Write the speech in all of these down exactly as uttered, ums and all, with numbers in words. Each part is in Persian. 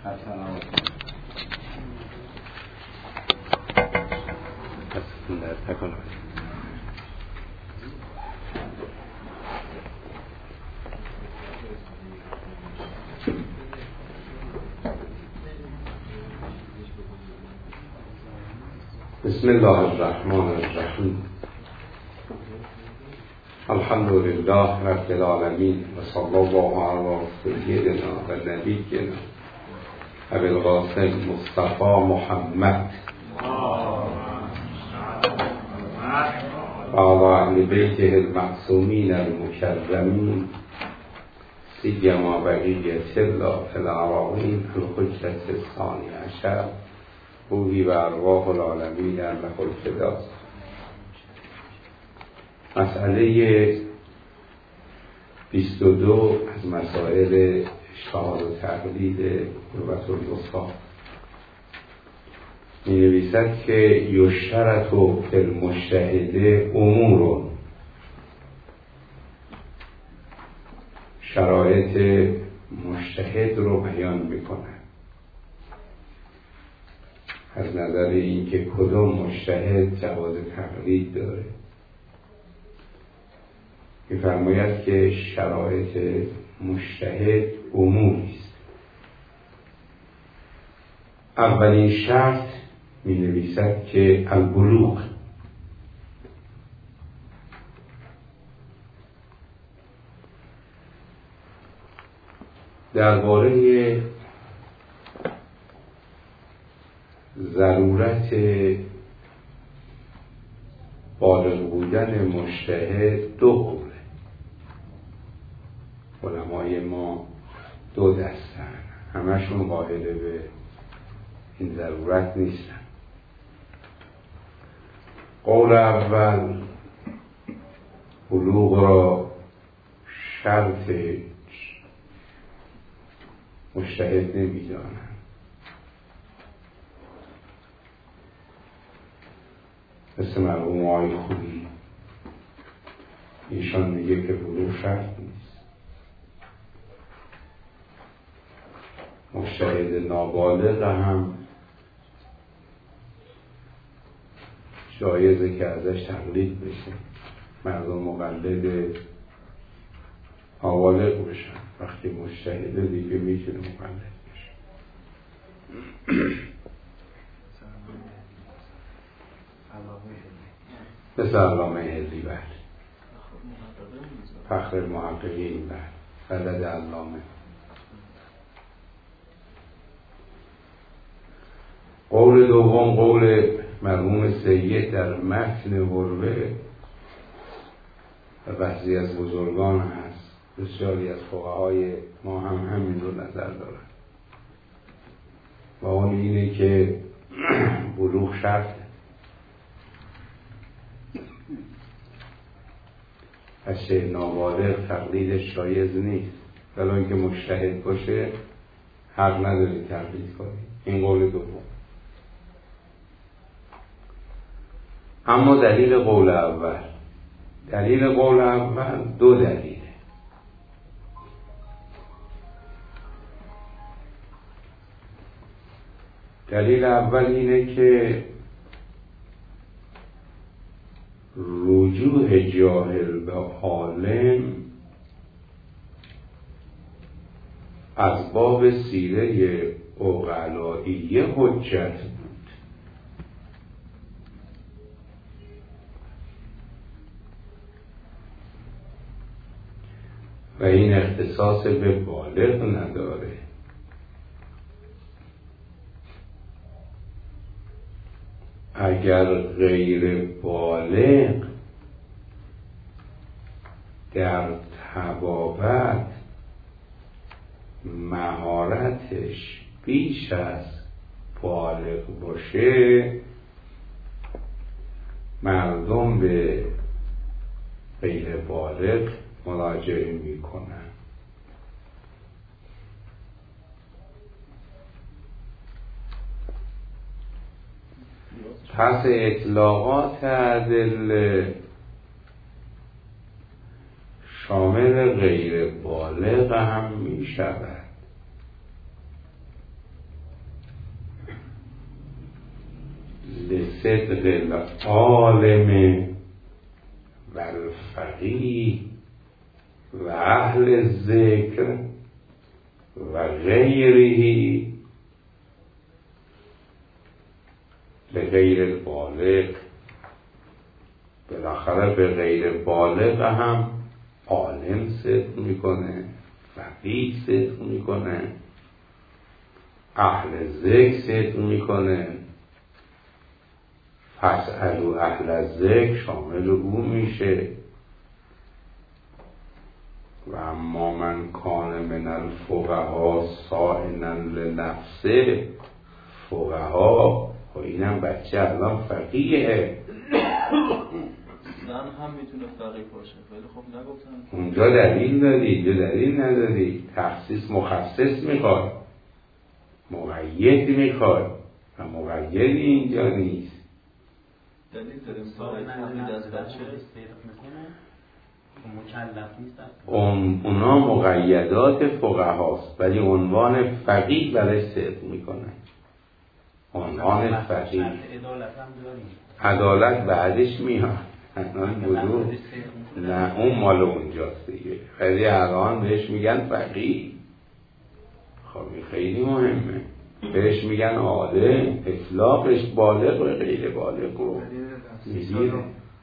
بسم الله الرحمن الرحیم. الحمد لله رب العالمین و صلی الله علی سیدنا و نبینا ابی القاسم مصطفی محمد و علی اهل بیته المعصومین المکرمین سیما بقیة الله فی الأراضین الحجة الثانی عشر روحی و ارواح العالمین له الفدا. مسئله بیست و دو از مسائل اشتهار و تقلید قربت الوسطی می نویسد که یشترط فی المجتهد امور، شرایط مجتهد رو بیان میکنه از نظر اینکه کدوم مجتهد جواز تقلید داره. می‌فرماید که شرایط مجتهد اموری است. اولین شرط می نویسد که البلوغ، درباره ضرورت بالغ بودن مجتهد دو قوله. علمای ما دو دستن، همشون قائل به این ضرورت نیستن. قول اول بلوغ را شرط مجتهد نمیدانن. مثل مرحوم آقای خویی، ایشان میگه که بلوغ شرط نیست. مجتهد نابالغ هم جایزه که ازش تقلید بشه، مردم مقلد نابالغ بشن. وقتی مجتهده دیگه میتونه مقلد بشه. مثل علامه هلی، بله، فخر المحققین، بله، سند علامه. قول دوم قول مرحوم سید در متن حروه و بعضی از بزرگان هست. بسیاری از فقهای ما هم همین رو نظر دارن و اون اینه که بلوغ شرط از نابالغ تقلیدش شایز نیست، ولی اینکه مجتهد باشه حق نداری تقلید کنی. این قول دوم. اما دلیل قول اول، دلیل قول اول دو دلیله. دلیل اول اینه که رجوع جاهل به عالم از باب سیره عقلائیه حجت بود و این اختصاص به بالغ نداره. اگر غیر بالغ در طبابت مهارتش بیش از بالغ باشه، مردم به غیر بالغ مراجعه میکنن. پس اطلاقات ادله شامل غیر بالغ هم می شود. صدق العالم و الفقیه و اهل ذکر و غیره لغیر البالغ. بالاخره به غیر بالغ هم عالم صدق میکنه، فقیه صدق میکنه، اهل ذکر صدق میکنه. فاسألوا اهل الذکر شامل او میشه. و اما من کان من الفقهاء صائنا لنفسه، فقها و اینم بچه الان فقیهه. زن هم میتونه فقیه باشه، ولی خب نگفتن اونجا دلیل دادی، اینجا دلیل ندادی. تخصیص مخصص میخواد، مقید میخواد و مقیدی اینجا نیست. دلیل داریم فقیه از بچه مکلف نیست. اون اونا مقیدات فقهاست، ولی عنوان فقیه برای صدق میکنه. عنوان فقیه عدالت بعدش میاد. الان بزرگ نه اون مال اونجاست دیگه، ولی الان بهش میگن فقیه. خب این خیلی مهمه. بهش میگن عالم، اطلاقش بالغ و غیر بالغ رو میگیره.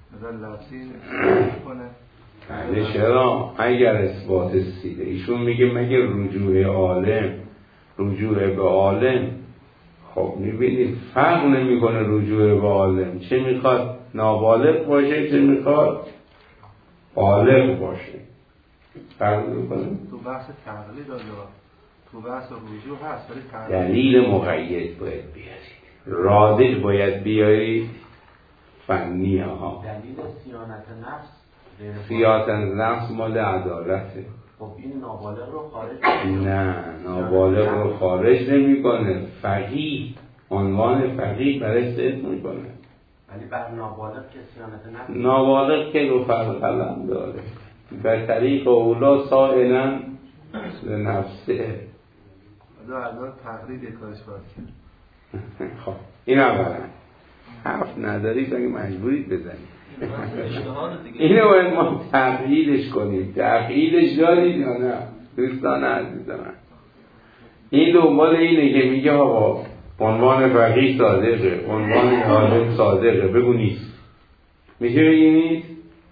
بله چرا؟ اگر اثبات سیده ایشون میگه مگه رجوع عالم رجوع به عالم. خب میبینید فرق نمیکنه رجوع به عالم، چه میخواد نابالغ باشه چه میخواد بالغ باشه، فرق میکنه. تو بحث تقلید آجا تو بحث رجوع هست، ولی دلیل مقید باید بیارید، رادع باید بیارید، فنی ها. دلیل صیانت نفس، صیانت نفس مال عدالته. خب این نابالغ رو خارج نه نابالغ رو خارج نمیکنه. فقیه عنوان فقیه برای صدق میکنه، ولی بر نابالغ که صیانت نفس، نابالغ که رو فرق قلم داره. به طریق اولا سائلا لنفسه. الان تقلید کارش باید کرد. خب این اولا حرف ندارید اگه مجبورید بزنید. اینو باید ما تقییدش کنیم. تقییدش دارید یا نه دوستان عزیز من؟ این دنبال اینه که میگه آقا عنوان فقیه صادقه، عنوان عالم صادقه، بگو نیست. میشه بگی نیست؟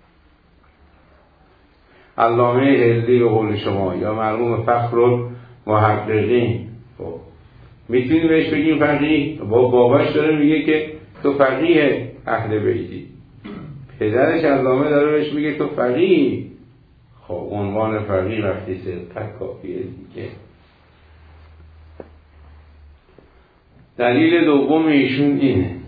علامه هندی به قول شما یا مرحوم فخر محققین، خب میتونی بهش بگیم فقیه؟ با باباش داره میگه که تو فقیه اهل بیتی، پدرش علامه داره بهش میگه تو فقیه. خب عنوان فقیه وقتی صدق کافیه دیگه. دلیل دوم ایشون اینه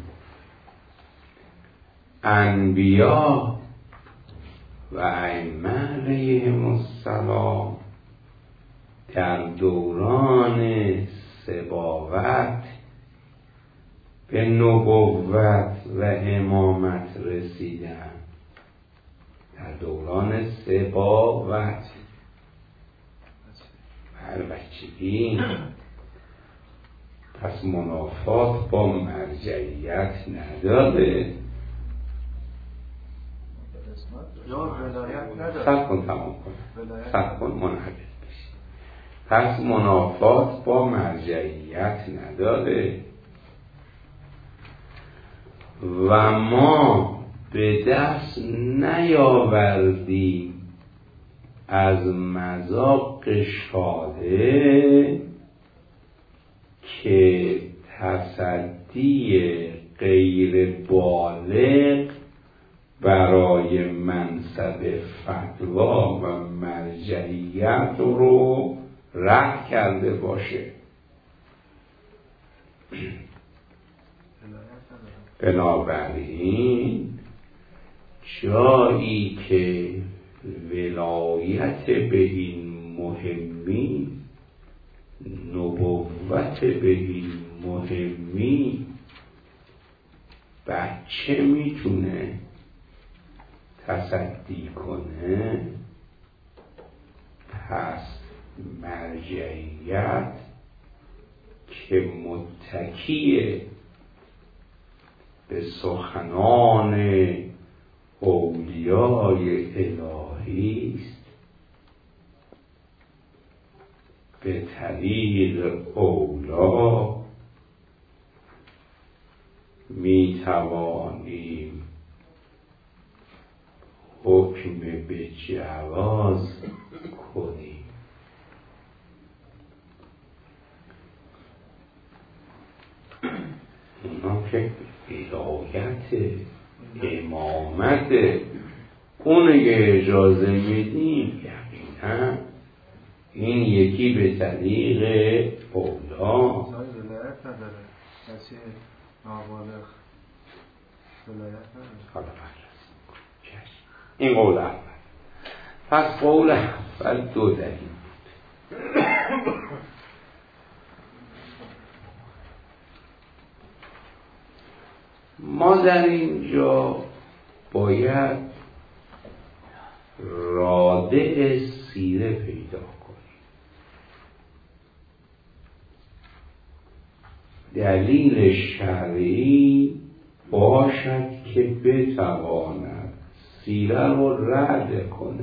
انبیا و ائمه علیهم السلام در دوران سباوت به نبوت و امامت رسیدن. در دوران سباوت هر بچگی. پس منافات با مرجعیت نداره یا ولایت نداره. سب کن تمام کن سب کن منحبت بشی. پس منافات با مرجعیت نداره و ما به دست نیاوردیم از مذاق شاده که تصدی غیر بالغ برای منصب فتوا و مرجعیت رو رد کرده باشه. بنابراین جایی که ولایت به این مهمی، نبوت به این مهمی، بچه میتونه تصدی کنه، پس مرجعیت که متکیه به سخنان اولیای الهی است، به طریق اولا می توانیم حکم به جواز کنیم. اونا که ولایت امامت اونه که اجازه میدیم، یقینا این یکی به طریق اولا ولایت نداره، کسی نابالغ ولایت نداره. حالا این قول اول. پس قول اول دو دلیل بود. ما در اینجا باید رادع سیره پیدا کنیم. دلیل شرعی باشد که بتواند سیره رو رد کنه،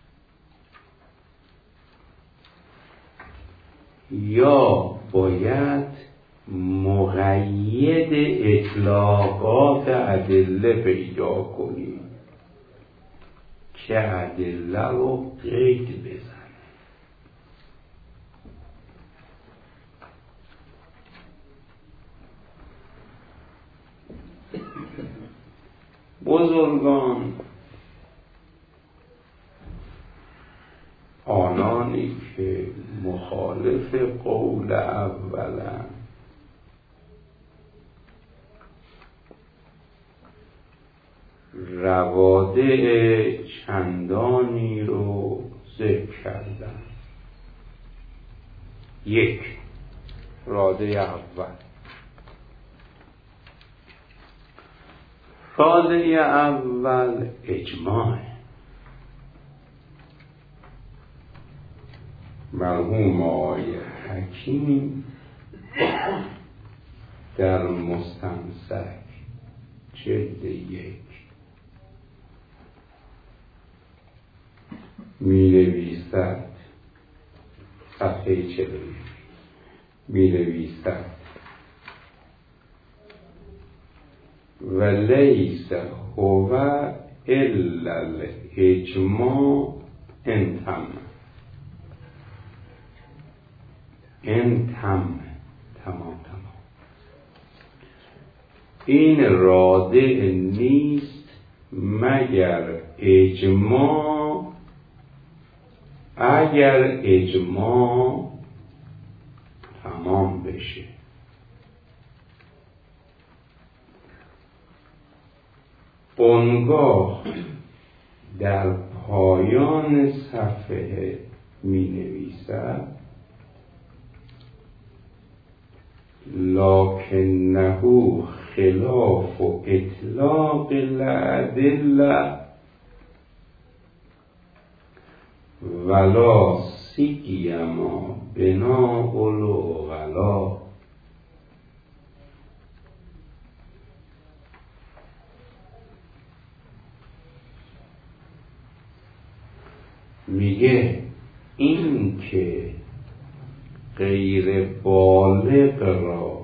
یا باید مقید اطلاقات ادله پیدا کنیم که ادله رو قید بزنه. بزرگان آنانی که مخالف قول اولن روادع چندانی رو ذکر کردن. یک، رادع اول. رادع اول اجماع. مرحوم آقای حکیم در مستمسک جلد یک می نویسد، صفحه چهل می نویسد و لیس هو الا الاجماع ان تم. ان تم، تمام تمام. این رادع نیست مگر اجماع، اگر اجماع تمام بشه. اونگاه در پایان صفحه می نویسد لکنه خلاف و اطلاق الادله ولا سیما بناء العقلا. میگه این که غیر بالغ را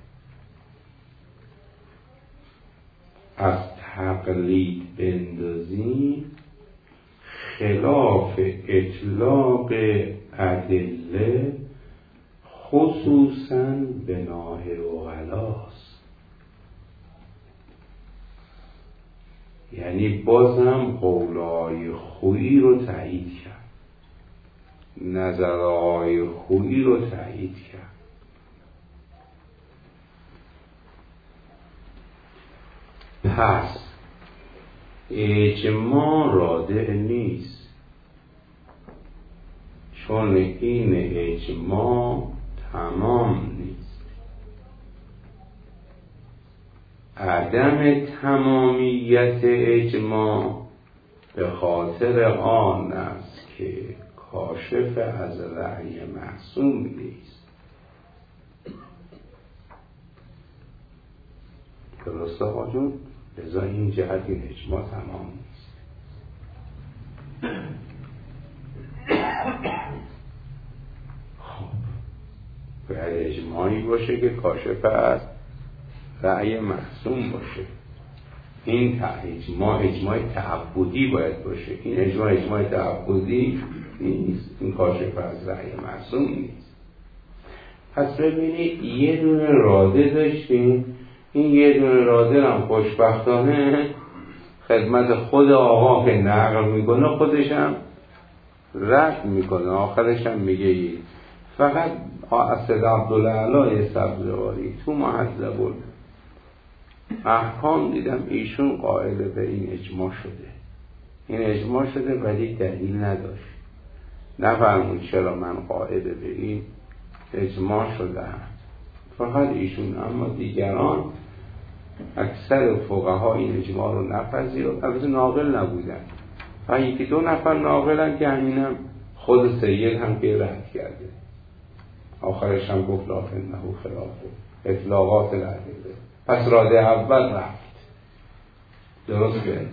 از تقلید بندازیم خلاف اطلاق ادله خصوصاً بناء عقلاست. یعنی بازم قولای خویی رو تایید کرد، نظرهای خویی رو تایید کرد. پس اجماع رادع نیست، چون این اجماع تمام نیست. عدم تمامیت اجماع به خاطر آن است که کاشف از رأی معصوم نیست. درسته آقا جون؟ لذا این جهت این اجماع تمام نیست. خب باید اجماعی باشه که کاشف از رأی معصوم باشه. این اجماع اجماع تعبدی باید باشه. این اجماع اجماع تعبدی نیست، این کاشف از رأی معصوم نیست. پس ببینید یه دونه راده داشتیم، این یه دونه راده هم خوشبختانه خدمت خود آقا که نقل میکنه خودش هم رد میکنه، آخرش هم میگه فقط اسد عبدالعلا سبزواری تو محذب احکام دیدم ایشون قائل به این اجماع شده، این اجماع شده ولی دلیل نداشت، نفرمون چرا من قائل به این اجماع شدم، فقط ایشون. اما دیگران اکثر فقها این اجماع رو نپذیرفتند، البته ناقل نبودن و یکی دو نفر ناقلن که همینم خود سید هم که رد کرده، آخرش هم گفت لافن نهو خلافه اطلاقات الادله. پس راده اول رفت، درسته.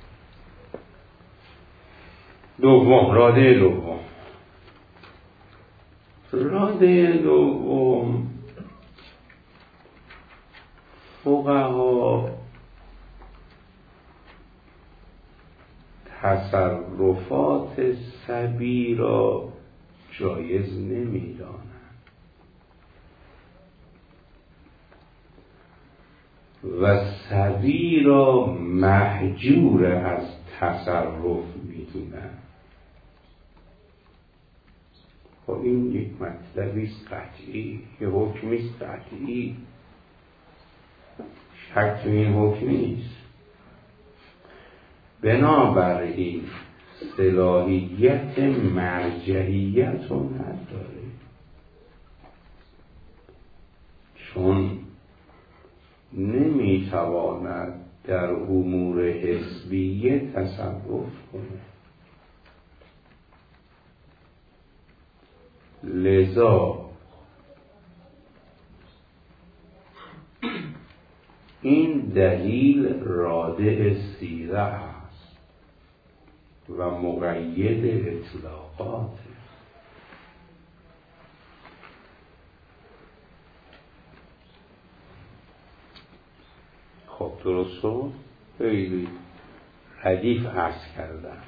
دوم، راده دوم راده دوم فقها تصرفات صبی را جایز نمی‌دانند و صبی را محجور از تصرف می‌دونند. خب این یک مطلبیست قطعی، یه حکمیست قطعی، شک تو این حکم نیست. بنابراین صلاحیت مرجعیت رو نداره، چون نمیتواند در امور حسبیه تصرف کنه. لذا این دلیل رادع سیره است و مقید اطلاقات. خب درست شد؟ خیلی ردیف عرض کردم.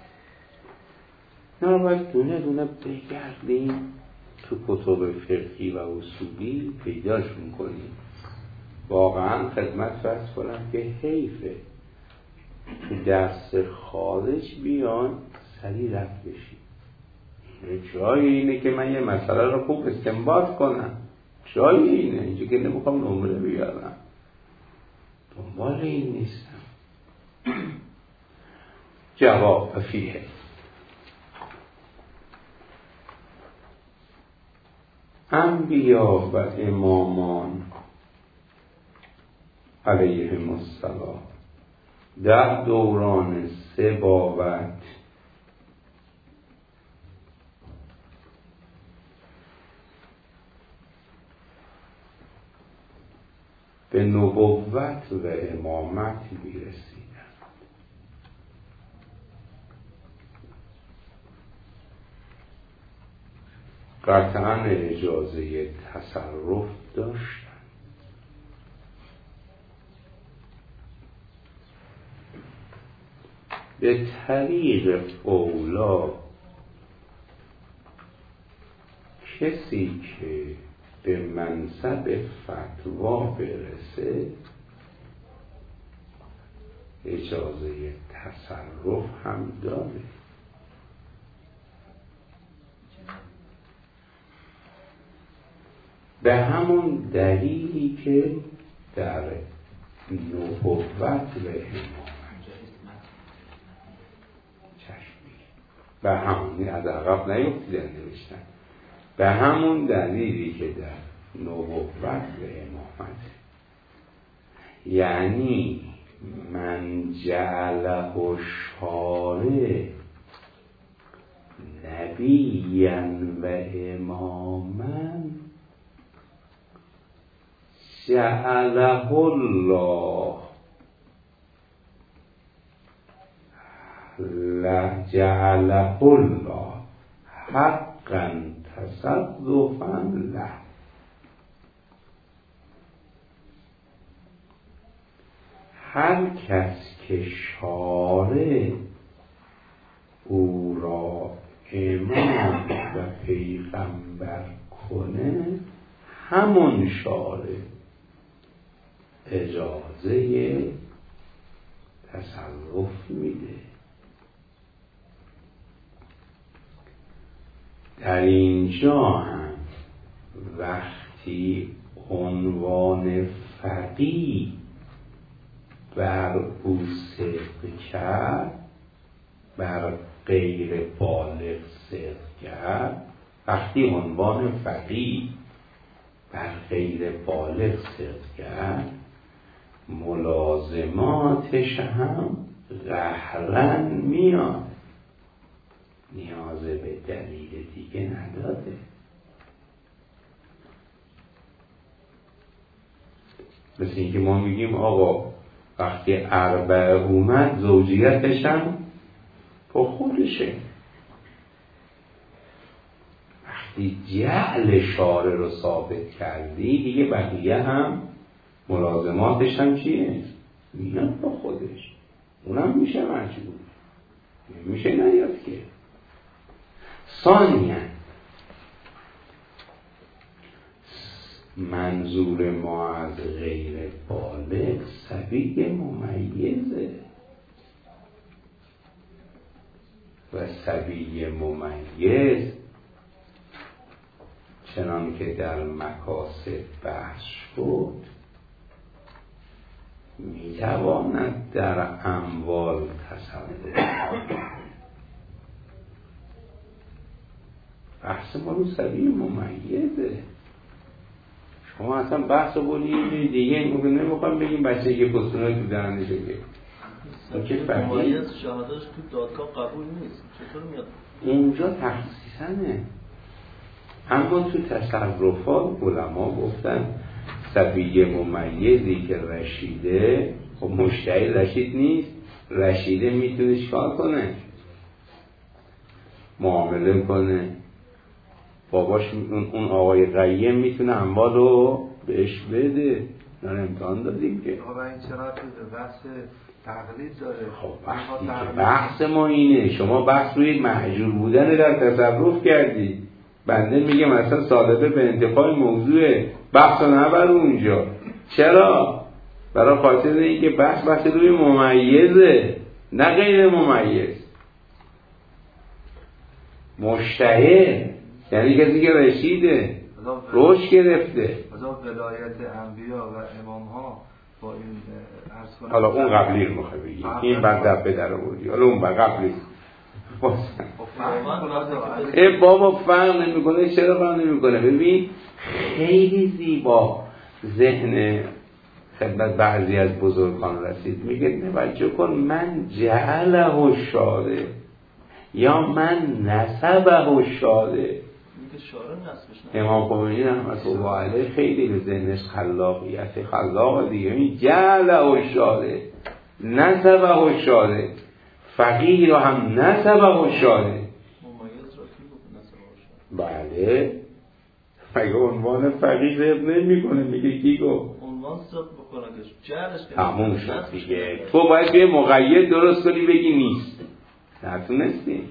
نه باید دونه دونه بگردیم تو کتب فقهی و اصولی پیداش میکنیم. واقعا خدمت فرض کنم که حیفه که درس خارج بیان سریع رفت بشیم. جای اینه که من یه مسئله رو خوب استنباط کنم، جای اینه، اینجا که نمیخوام نمره بیارم، دنبال این نیستم. جواب فیه انبیا و امامان علیهم السلام در دوران سباوت به نبوت و امامت میرسیدند. قطعا اجازه تصرف داشتند، به طریق اولا کسی که به منصب فتوا برسه اجازه تصرف هم داره. به همون دلیلی که در نبوت و امامت چشمی به همون از عقب نیفتیدن نوشتن، به همون دلیلی که در نبوت و امامت، یعنی من جعله الشارع نبیا و اماما جعله الله لجعله الله حقا تصرفا له. هر کس که شارع او را امام و پیغمبر کنه، همون شارع اجازه تصرف میده. در اینجا هم وقتی عنوان فقیه بر او صدق کرد، بر غیر بالغ صدق کرد، وقتی عنوان فقیه بر غیر بالغ صدق کرد، ملازماتش هم قهرن میاد، نیاز به دلیل دیگه نداده. مثل اینکه ما میگیم آقا وقتی اربعه اومد زوجیتش هم با خودشه. وقتی جعل شارع رو ثابت کردی دیگه بقیه هم ملازماتش هم چیه؟ میاد با خودش، اونم میشه مجبور، میشه نیاد که. ثانیاً منظور ما از غیر بالغ صبی ممیزه و صبی ممیز چنان که در مکاسب بحث شد میتواند در اموال تصرف کنه. بحث ما رو صبی ممیزه. شما اصلا بحث رو بودی دیگه نمیخوام بگیم بچه که پستونه تو دهنشه که ممیز شهادش تو دادگاه قبول نیست، چطور میاد؟ اونجا تخصیصنه. اما تو تصرفات علما گفتن صبی ممیزی که رشیده، خب مشتهی رشید نیست، رشیده میتونه چیکار کنه؟ معامله کنه. باباش اون آقای قیم میتونه اموال رو بهش بده. نه امتحان دادیم که آقا این چرا تو بحث تقلید داره؟ خب وقتی که بحث ما اینه، شما بحث روی محجور بودن در تصرف کردی، بنده میگم اصلا صادقه به انتفاع موضوع بحث رو نبر اونجا. چرا؟ برای خاطر اینکه بحث بحث روی ممیزه نه غیر ممیز. مشتهی یعنی کسی که رشیده روش گرفته. از ولایت انبیا و امام ها با این عرض کنم. حالا اون قبلی رو میخوای بگی، این بعد دفعه در آوردی، حالا اون بعد قبلی ای بابا فرق نمیکنه. چرا فرق نمیکنه؟ ببین خیلی زیبا ذهن خدمت بعضی از بزرگان رسید، میگه توجه کن، من جعله شاره یا من نسبه شاره. امام خمینی رحمت الله علیه خیلی به ذهنش خلاقیت خلاق دیگه. این جعله شاره نسبه شاره، فقیه رو هم نسبه شاره. بله مگه عنوان فقیه ذهب نمی کنه؟ میگه کی گفت؟ عنوان ذهب بکنه که جعلش کنه همون شد دیگه. تو باید به مقید درست کنی بگی نیست، نتونستی.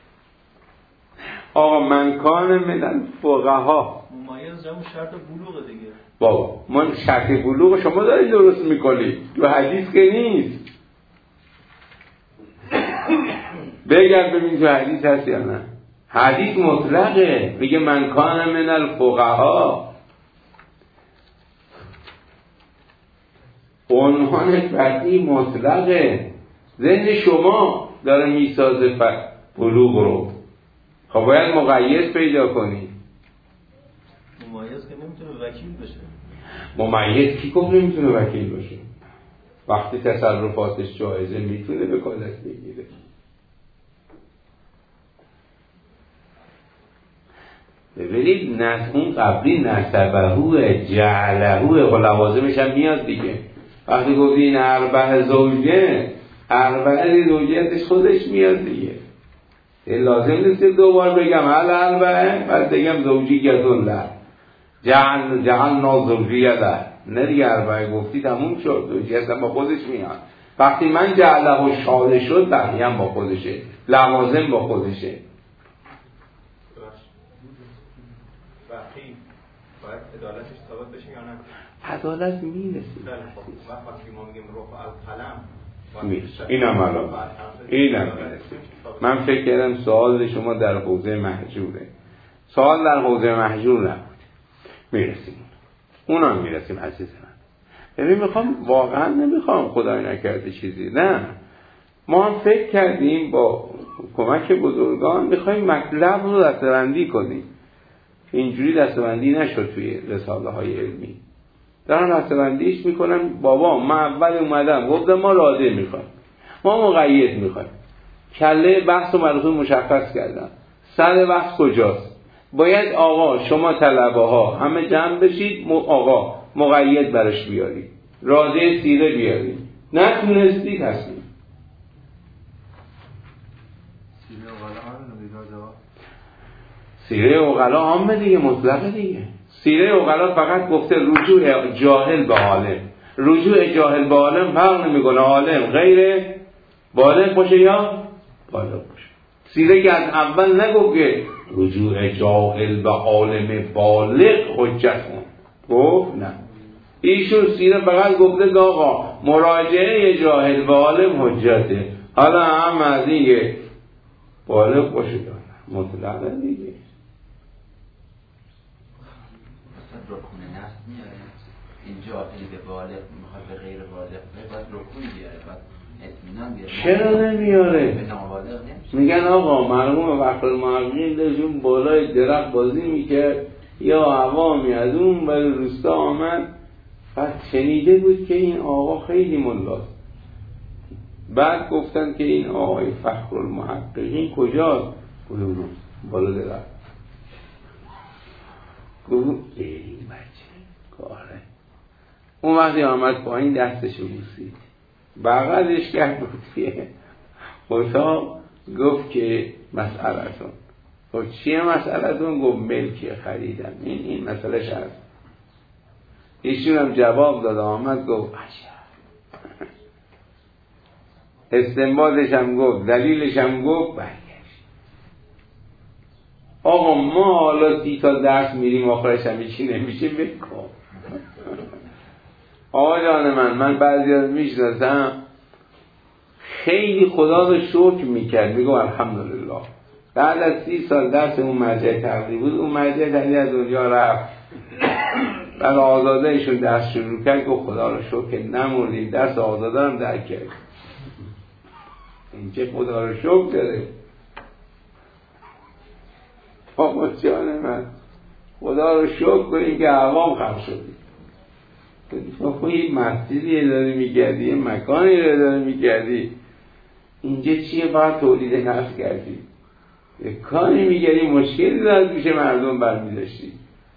آقا من کان من فقها ممیز جمع شرط بلوغ دیگه. بابا من شرط بلوغ شما داری درست میکنی، تو حدیث که نیست. بگرد ببین تو حدیث هست یا نه. حدیث مطلقه، میگه من کان من الفقها. عنوان فقیه مطلقه، ذهن شما داره میسازه بلوغ رو. خب باید مقید پیدا کنی. ممیز که نمیتونه وکیل بشه. ممیز کی گفت نمیتونه وکیل بشه؟ وقتی تصرفاتش جایزه میتونه وکالت بگیره. ببینید نس اون قبلی نسبهوه جعلهوه و لوازمش هم میاد دیگه. وقتی گفتی این اربع زوجه، اربع زوجیتش خودش میاد دیگه. این لازم نیست دوبار بگم هل اربعه بعد بگم زوجیتون لا جعل جعلنا زوجیته، نه دیگه اربعه گفتی تموم شد، زوجیت هم با خودش میاد. وقتی من جعله و شاله شد بقیه هم با خودشه، لوازم با خودشه. وقتی باید عدالتش ثابت بشه یا نه؟ عدالت میرسه. وقتی ما میگیم رفع القلم میرسه. اینم الان اینم میرسه. من فکر کردم سوال شما در حوزه محجوره. سوال در حوزه محجور نبود. میرسیم. اونم میرسیم عزیز من. ببین میخوام واقعا نمیخوام خدای نکرده چیزی، نه. ما هم فکر کردیم با کمک بزرگان میخوایم مطلب رو دسته‌بندی کنیم. اینجوری دسته‌بندی نشد توی رساله های علمی. دارن دسته‌بندیش میکنن. بابا من اول اومدم گفتم ما راده میخوایم، ما مقید میخوایم، کله بحث و مراتب مشخص کردم، سر بحث کجاست، باید آقا شما طلبه ها همه جمع بشید، آقا مقید برش بیارید، راده سیره بیارید، نتونستی تصمیم سیره اوغلا عامه دیگه، مطلقه دیگه. سیره اوغلا فقط گفته رجوع جاهل به عالم. رجوع جاهل به عالم فرق نمیکنه عالم غیر بالغ باشه یا بالغ باشه. سیره که از اول نگفت که رجوع جاهل به عالم بالغ حجت کن، گفت نه. ایشون سیره فقط گفته که آقا مراجعه جاهل به عالم حجته، حالا هم از این بالغ باشه مطلقه دیگه. رکون نفس میاره اینجا خیلی به بالغ میخواد به غیر بالغ باید رکون بیاره، باید اطمینان بیاره. چرا نمیاره؟ به نابالغ نمیشه. میگن آقا مرحوم وقت المحققین داشون بالای درخت بازی میکرد یا عوامی از اون برای روستا آمد، بعد شنیده بود که این آقا خیلی ملاست. بعد گفتن که این آقای فخر المحققین کجاست؟ گفتم بالا درخت. گفتم این بچه کاره. اون وقتی آمد پایین دستشو بوسید، بغلش کرد، بود که اتاق گفت که مسئلتون. گفت چیه مسئلتون؟ گفت ملکی خریدم، این این مسئلهش هست. ایشون هم جواب داد، آمد گفت عجب. استنباطش هم گفت، دلیلش هم گفت، برگشت. آقا ما حالا سی تا درس میریم آخرش هم چی نمیشه بکن. آقا جان من من بعضی از میشناسم خیلی خدا رو شکر میکرد، میگم الحمدلله. بعد از سی سال درس اون مرجع تقریب بود، اون مرجع تقریب از دنیا رفت، بعد آزاده ایشون درس شروع کرد، گفت خدا رو شکر نموردیم، درس آزاده هم درک کرد. این چه خدا رو شکر داره. آقا جان من خدا رو شکر کنیم که عوام خلق شدیم. تو یه مسجدی اداره میکردی، یه مکانی رو اداره میکردی، اینجا چیه؟ باید تولید نفس کردی، یه کاری میکردی مشکلی دارد میشه مردم برمیداشتی.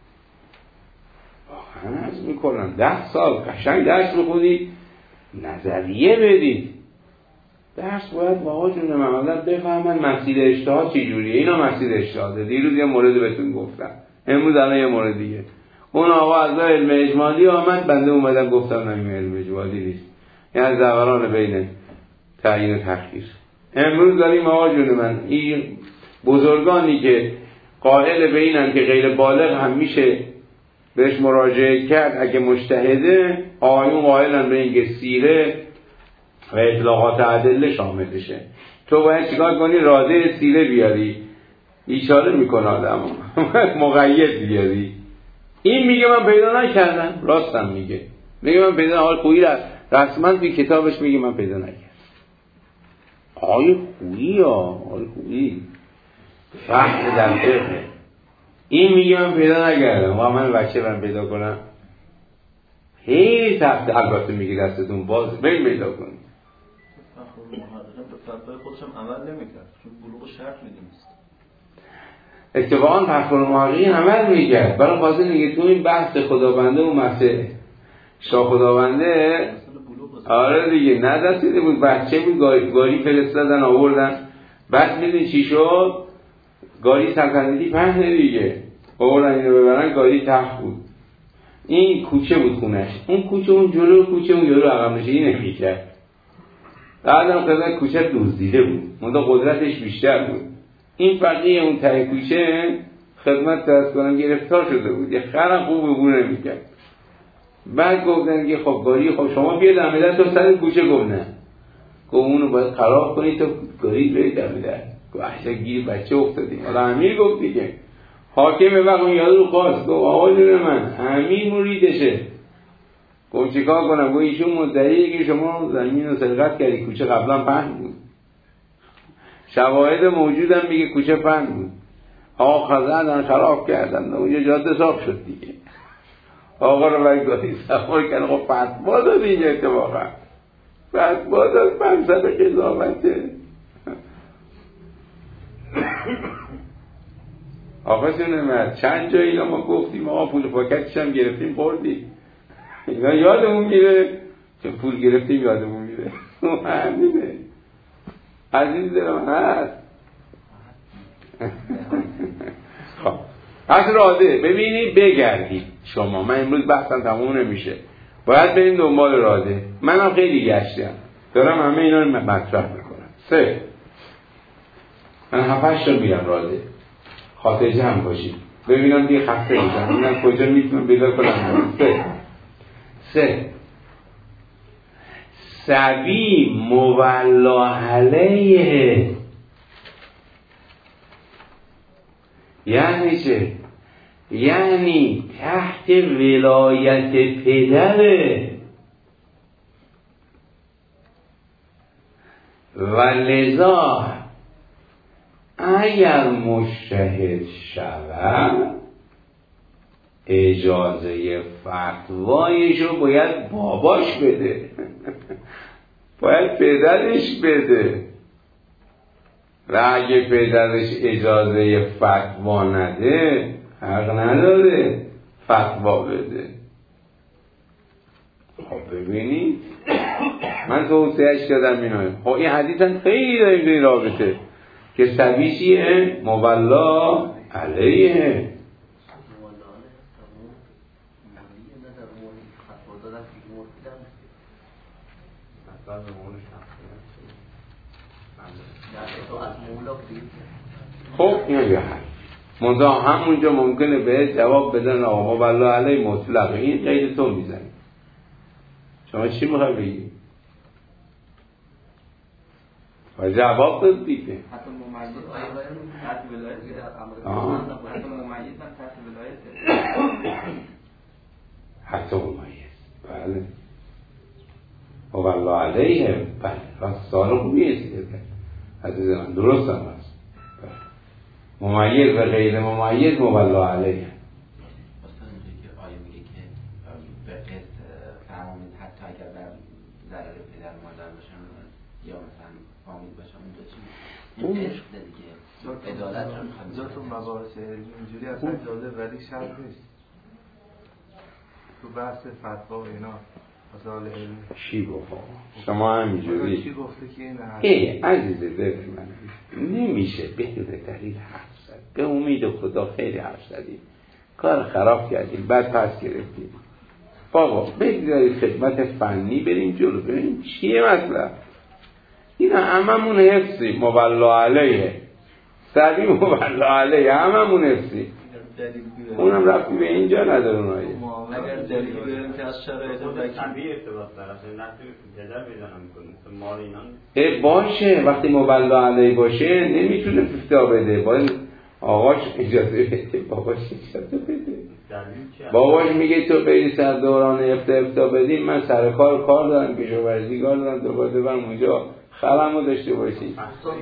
واقعا عرض میکنم ده سال قشنگ درس بخونید، نظریه بدید. درس باید بابا جون محمد بفهمن مسیر اجتهاد چی جوریه. اینا مسیر اجتهاده. دیروز یه مورد بهتون گفتم، امروز الان یه مورد دیگه. اون آقا از علم اجمالی آمد، بنده اومدم گفتم نه این علم اجمالی نیست، یعنی از دوران بین تعیین و تخییر. امروز داریم آقا جون من این بزرگانی که قائل به اینن که غیر بالغ هم میشه بهش مراجعه کرد اگه مجتهده، آقایون قائلن به این که سیره و اطلاقات ادله شامل بشه. تو باید چیکار کنی؟ راده سیره بیاری، اشاره میکنه آدم مقید بیاری. این میگه من پیدا نکردم، راستم میگه، میگه من پیدا نکردم. خویی رسما توی کتابش میگه من پیدا نکردم. آقای خویی ها آقای خویی فهم در فقه، این میگه من پیدا نکردم و من بچه من پیدا کنم. هی تفت البته میگه دستتون باز بریم پیدا کنیم. محققین به فتوای خودشم عمل نمیکرد، چون بلوغ شرط میدونست. اتفاقا تفکر محققی عمل میکرد برای خاطر اینکه تو این بحث خداونده و بحث شاه خداونده آره دیگه ندستیده بود، بچه بود، گاری, گاری فرستادن آوردن، بعد میدونی چی شد؟ گاری سلطنتی پهنه دیگه، آوردن اینو ببرن، گاری تخت بود، این کوچه بود خونش، اون کوچه اون جلو، کوچه اون جلو عقب نشینی نمی‌کرد. بعدم قضا کوچه دزدیده بود، منتها قدرتش بیشتر بود. این فقیه اون ته کوچه خدمت درس کنم گرفتار شده بود، یه خرم خوب عبور نمی‌کرد. بعد گفتن که خب گاری خب شما بیاد عمدن تو سر کوچه، گفت نه، گفت اونو باید خراب کنید تا گاری برید عمدن. گفت احشا گیر بچه افتادیم. حالا امیر گفت دیگه، حاکم وقت اون یاد رو خواست، گفت آقا جون من امیر مریدشه. گفت چیکار کنم؟ گفت ایشون مدعیه که شما زمین رو سرقت کردی، کوچه قبلا پهن بود، شواهد موجودم میگه کوچه پهن بود، آقا خزندن خراب کردن، اونجا جاده صاف شد دیگه. آقا رو باید گاهی سوار کنه. خب فتوا داد اینجا اتفاقا، فتوا داد منصب قضاوته. آقا سونه مرد چند جایی اینا ما گفتیم آقا پول پاکتش هم گرفتیم خوردیم، اینا یادمون میره چون پول گرفتیم یادمون میره. همینه عزیز دلم هست. خب پس راده ببینید بگردید شما، من امروز بحثم تموم نمیشه، باید بریم دنبال راده. منم خیلی گشتم دارم همه اینا رو مطرح میکنم. سه من هفتش رو میرم راده، خاطر جمع باشید ببینم دیگه خسته میشم ببینم کجا میتونم پیدا کنم. سه سه سبی مولا علیه یعنی چه؟ یعنی تحت ولایت پدره و لذا اگر مجتهد شود اجازه فتوایشو باید باباش بده، باید پدرش بده، و اگه پدرش اجازه فتوا نده حق نداره فتوا بده. خب ببینید من توصیهش کردم اینا. خب این حدیث هم خیلی داریم به این رابطه که سبی چیه؟ مولا علیه. خب این یه حرف منطقه همونجا ممکنه به جواب بدن آقا مولا علیه مطلق، این قید تو میزنی. شما چی میخوای بگی؟ و جواب داد دیگه. حتی ممیز تحت ولایت حتی ممیز هم تحت ولایت حتی ممیز بله مولا علیه بله راست سال خوبی است عزیز من، درست هم هست. ممیز و غیر ممیز مولا علیه. اصلا اینجا که آیه میگه که به قسط فرمانید حتی اگر بر ضرر پدر مادر باشن یا مثلا فامیل باشن اونجا چی این عشق دیگه عدالت رو میخواد. اینجا تو مباحث اینجوری اصلا جالب ولی شرط نیست تو بحث فتوا و اینا مسائل علمی. چی گفت شما همینجوری چی گفته که این هست؟ ای عزیز دل من نمیشه بدون دلیل حرف زد. به امید خدا خیلی حرف زدیم، کار خراب کردیم، بعد پس گرفتیم. بابا بگذارید خدمت فنی بریم جلو، ببینیم چیه مطلب. اینا هممون حفظی مولا علیه سبی مولا علیه هممون حفظی، اونم رفتی به اینجا نداره اونایی. اگر دلیل بیاریم که از شرایط وکیل ارتباط داره اصلا نفی پدر پیدا نمی‌کنه مال اینا ای باشه وقتی مولا علیه باشه نمیتونه فتوا بده، باید آقاش اجازه بده، باباش اجازه بده. باباش میگه تو بری سر دوران افتا افتا بدیم، من سر کار کار دارم کشاورزی کار دارم دوباره برم اونجا خرمو داشته باشی.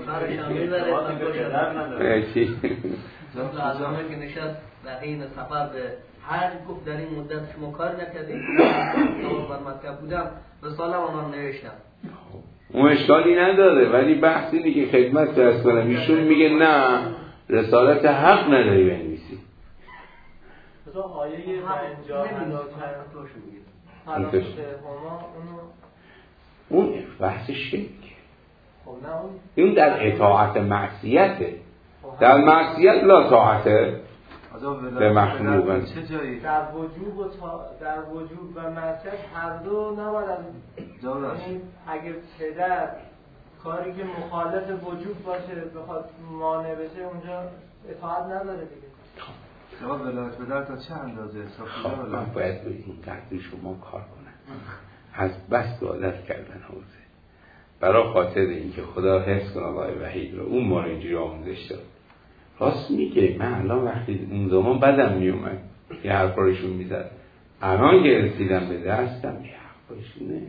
چی؟ لازمه که نشد در این سفر به هر گفت در این مدت شما کار نکردید بر مکتب بودم رساله ما نوشتم. اون اشکالی نداره ولی بحث اینه که خدمت درس کنم. ایشون میگه نه رسالت حق نداری بنویسی. مثلا آیه پنجاه اونو اون بحث شرک. اون در اطاعت معصیته. در معصیت لا طاعته به مخلوق. چه جایی؟ در وجوب و تا... در وجوب و معصیت هر دو نباید از یعنی اگر پدر کاری که مخالف وجوب باشه بخواد مانع بشه اونجا اطاعت نداره دیگه. جواب ولایت پدر تا چه اندازه حساب کنه؟ من باید به این قدر شما کار کنم. از بس عادت کردن حوزه. برای خاطر اینکه خدا حفظ کنه آقای وحید رو اون ما رو اینجوری آموزش داد. راست میگه. من الان وقتی اون زمان بدم میومد یه حرفارشون میزد، الان که رسیدم به دستم یه حرفارشونه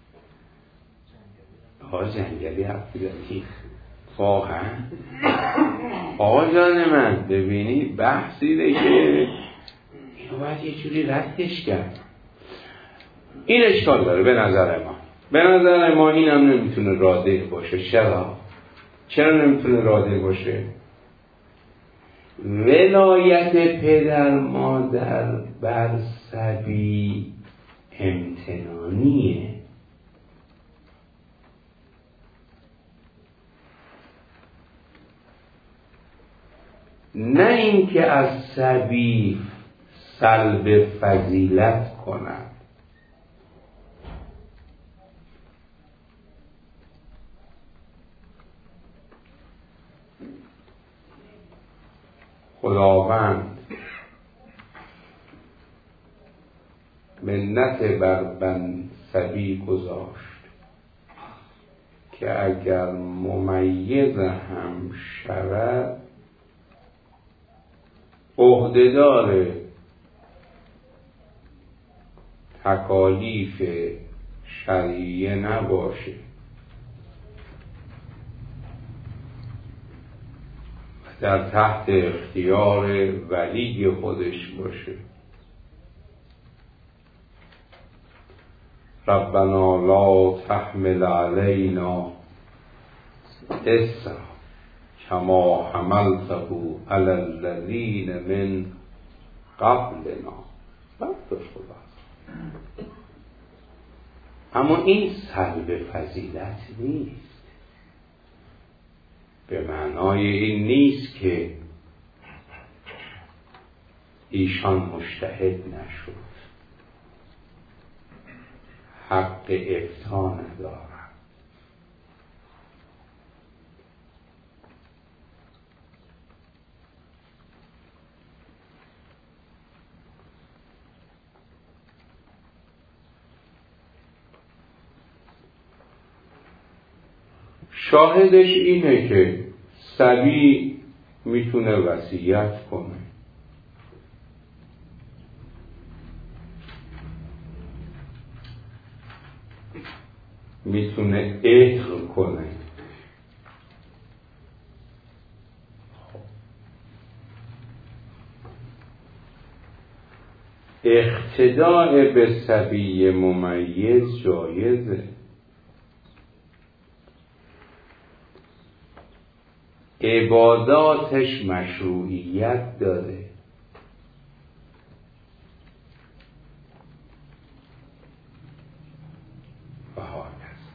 آقا جنگلی حرف بیداری واقعا آقا جان من ببینی بحثیده که اینو باید یه جوری ردش کرد. این اشکال داره به نظر ما. به نظر ما این هم نمیتونه راده باشه. چرا؟ چرا نمیتونه راده باشه؟ ولایت پدر مادر بر صبی امتنانیه. نه اینکه از صبی سلب فضیلت کند. خداوند منت بر بن صبی گذاشت که اگر ممیز هم شود عهده‌دار تکالیف شرعیه نباشه در تحت اختیار ولی خودش باشه. ربنا لا تحمل علینا اسرا کما حملته علی الذین من قبلنا. بس خدا. اما این سلب فضیلت نیست. به معنای این نیست که ایشان مجتهد نشد، حق افتاء ندارد. شاهدش اینه که صبی میتونه وصیت کنه، میتونه عتق کنه. اقتداء به صبی ممیز جایزه. عباداتش مشروعیت داره. و هاکذا.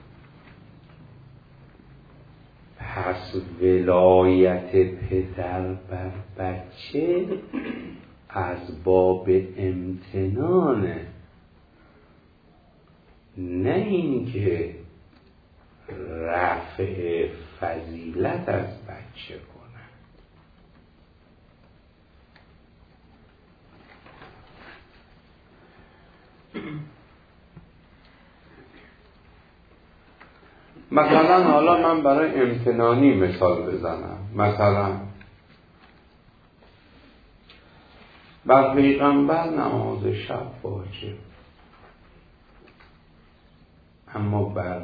پس ولایت پدر بر بچه از باب امتنانه، نه اینکه رفع فضیلت از بچه کنه. مثلا حالا من برای امتنانی مثال بزنم. مثلا بر پیغمبر نماز شب واجب، اما بر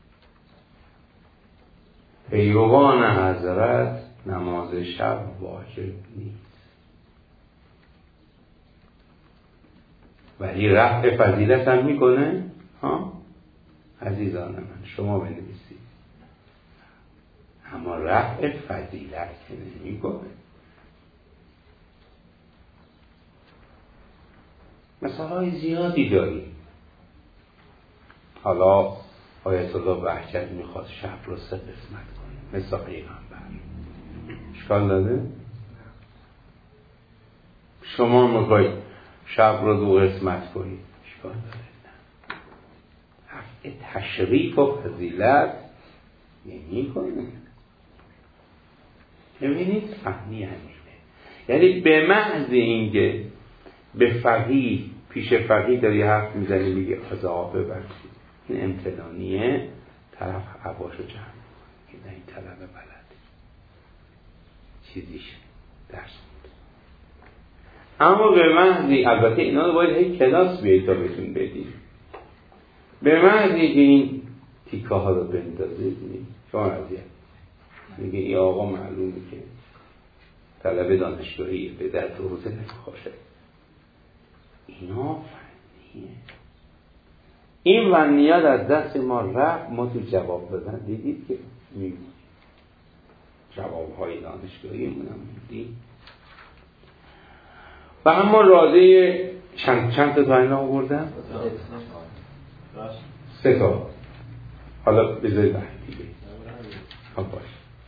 پیروان حضرت نماز شب واجب نیست، ولی رفع فضیلت هم میکنه. ها عزیزان من شما بنویسید، اما رفع فضیلت که نمیکنه. مثال های زیادی داریم. حالا آیت الله بهجت میخواد شب رو سه قسمت کنه مثل پیغمبر، اشکال داره؟ شما میخواید شب رو دو قسمت کنید، اشکال داره؟ نه. تشریف و فضیلت نمی کنه. ببینید فهمی همینه، یعنی به محض اینکه به فقیه پیش فقیه داری حرف میزنی میگه عذاب ببخشید، این امتنانیه، طرف عباشو جمع که نه این طلب بلد چیزیش درس بود. اما به محضی، البته اینا رو باید هی کلاس بیایید تا بهتون بدید، به محضی که این تیکه ها رو بندازید شما راضیه میگه ای آقا معلومه که طلب دانشگاهیه به در روزه نمیخوشه. اینا فنیه. این فنیات از دست ما رفت، ما تو جواب دادن دیدید که میگه جواب های دانشگاهی مونم دیدید. و اما راضی چند چند تا تاینا آوردن؟ سه تا. حالا بذارید ده دیگه ها باش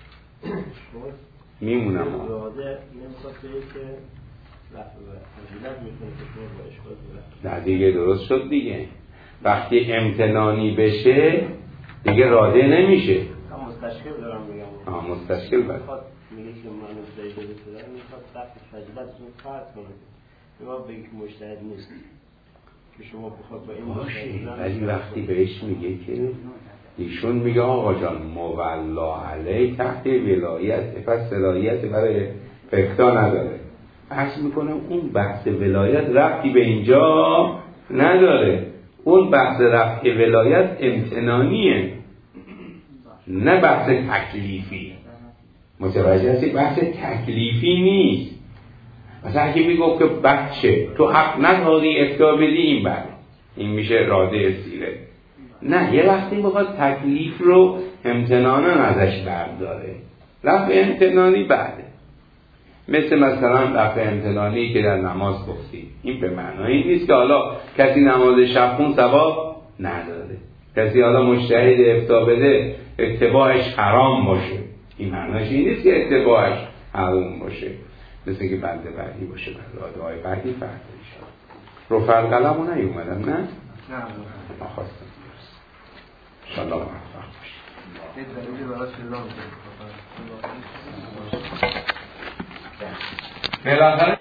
میمونم ها راضی نمیخواد بگه که فضیلت میکنه که شما با اشکال داره. نه دیگه درست شد دیگه. وقتی امتنانی بشه دیگه راضی نمیشه. مستشکل دارم میگم. آه مستشکل بله. میگه که من مستشکل دارم میخواد سخت فضیلت رو فرض کنه. ما بگیم که مجتهد نیست. که شما بخواد با این باشه، ولی وقتی بهش میگه که ایشون میگه آقا جان مولا علی تحت ولایت، پس ولایت برای فقه نداره. عرض میکنم اون بحث ولایت ربطی به اینجا نداره. اون بحث رفع ولایت امتنانیه، نه بحث تکلیفی. متوجه هستی؟ بحث تکلیفی نیست. مثلا اگه میگفت که بچه تو حق نداری افتار بدی، این بله این میشه راده سیره. نه، یه وقتی میخواد تکلیف رو امتنانا ازش برداره. رفع امتنانی بعده، مثل مثلا رفع امتنانی که در نماز گفتیم، این به معنای نیست که حالا کسی نماز شب خون ثواب نداره، کسی حالا مجتهد افتار بده اتباعش حرام باشه، این معناش این نیست که اتباعش حرام باشه. مثل که بنده بعدی باشه، بنده دعای بعدی فرده ایشان رو فرقلم رو نیومدم نه؟ نه ما خواستم درست شالله موفق باشید. بالاخره